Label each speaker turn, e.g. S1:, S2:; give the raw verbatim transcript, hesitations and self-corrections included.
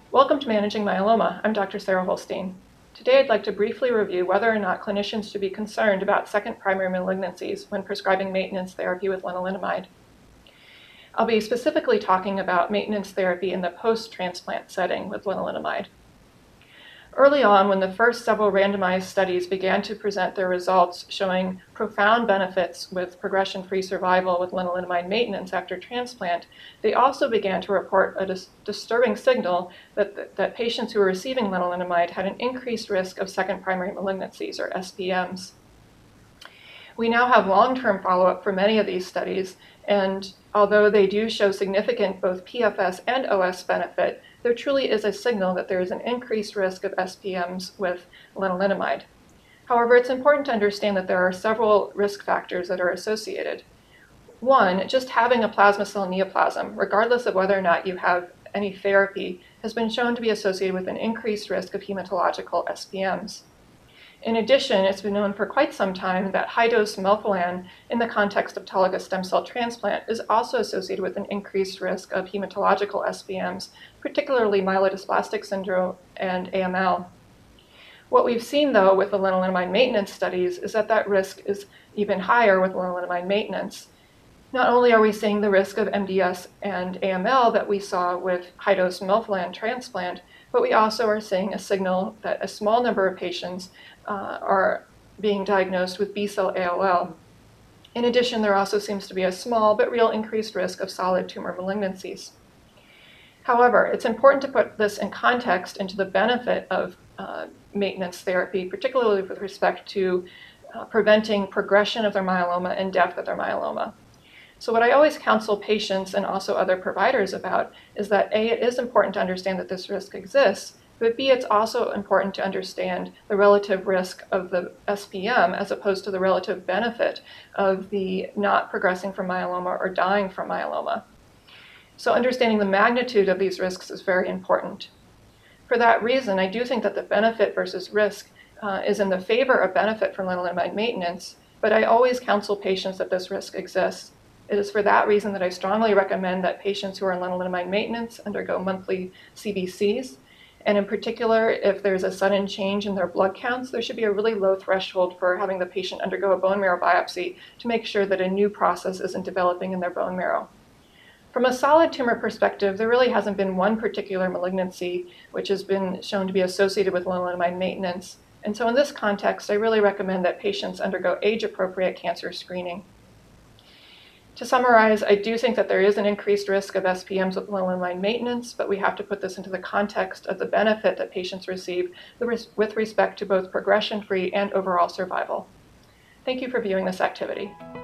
S1: Welcome to Managing Myeloma. I'm Doctor Sarah Holstein. Today I'd like to briefly review whether or not clinicians should be concerned about second primary malignancies when prescribing maintenance therapy with lenalidomide. I'll be specifically talking about maintenance therapy in the post-transplant setting with lenalidomide. Early on, when the first several randomized studies began to present their results showing profound benefits with progression-free survival with lenalidomide maintenance after transplant, they also began to report a dis disturbing signal that, that patients who were receiving lenalidomide had an increased risk of second primary malignancies, or S P Ms. We now have long-term follow-up for many of these studies, and although they do show significant both P F S and O S benefit, there truly is a signal that there is an increased risk of S P Ms with lenalidomide. However, it's important to understand that there are several risk factors that are associated. One, just having a plasma cell neoplasm, regardless of whether or not you have any therapy, has been shown to be associated with an increased risk of hematological S P Ms. In addition, it's been known for quite some time that high-dose melphalan in the context of autologous stem cell transplant is also associated with an increased risk of hematological S P Ms, particularly myelodysplastic syndrome and A M L. What we've seen, though, with the lenalidomide maintenance studies is that that risk is even higher with lenalidomide maintenance. Not only are we seeing the risk of M D S and A M L that we saw with high-dose melphalan transplant, but we also are seeing a signal that a small number of patients uh, are being diagnosed with B-cell A L L. In addition, there also seems to be a small but real increased risk of solid tumor malignancies. However, it's important to put this in context into the benefit of uh, maintenance therapy, particularly with respect to uh, preventing progression of their myeloma and death of their myeloma. So what I always counsel patients and also other providers about is that A, it is important to understand that this risk exists, but B, it's also important to understand the relative risk of the S P M as opposed to the relative benefit of the not progressing from myeloma or dying from myeloma. So understanding the magnitude of these risks is very important. For that reason, I do think that the benefit versus risk uh, is in the favor of benefit from lenalidomide maintenance, but I always counsel patients that this risk exists. It is for that reason that I strongly recommend that patients who are on lenalidomide maintenance undergo monthly C B Cs. And in particular, if there's a sudden change in their blood counts, there should be a really low threshold for having the patient undergo a bone marrow biopsy to make sure that a new process isn't developing in their bone marrow. From a solid tumor perspective, there really hasn't been one particular malignancy which has been shown to be associated with lenalidomide maintenance. And so in this context, I really recommend that patients undergo age-appropriate cancer screening. To summarize, I do think that there is an increased risk of S P Ms with lenalidomide maintenance, but we have to put this into the context of the benefit that patients receive with respect to both progression-free and overall survival. Thank you for viewing this activity.